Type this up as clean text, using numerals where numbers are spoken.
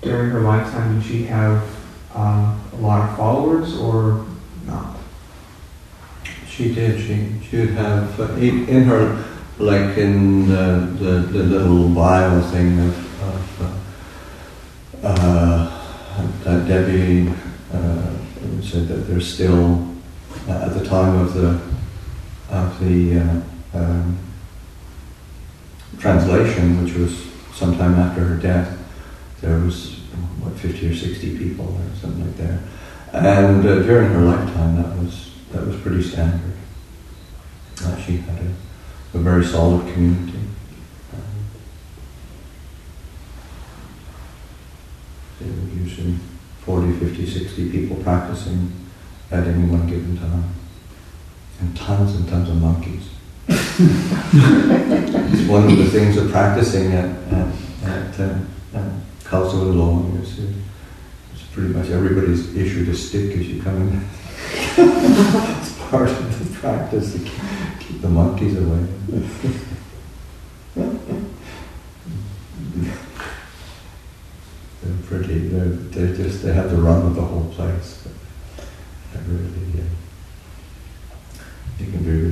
during her lifetime, did she have a lot of followers or not? She did. She would have in her, like in the little bio thing that Debbie said that there's still at the time of the translation, which was sometime after her death, there was 50 or 60 people or something like that, and during her lifetime that was pretty standard. She had a very solid community. There were usually 40, 50, 60 people practicing at any one given time. And tons of monkeys. It's one of the things of practicing at Khao Sun Lung is it's pretty much everybody's issued a stick as you come in. It's part of the practice to keep the monkeys away. They're pretty. They have the run of the whole place. They really. You can be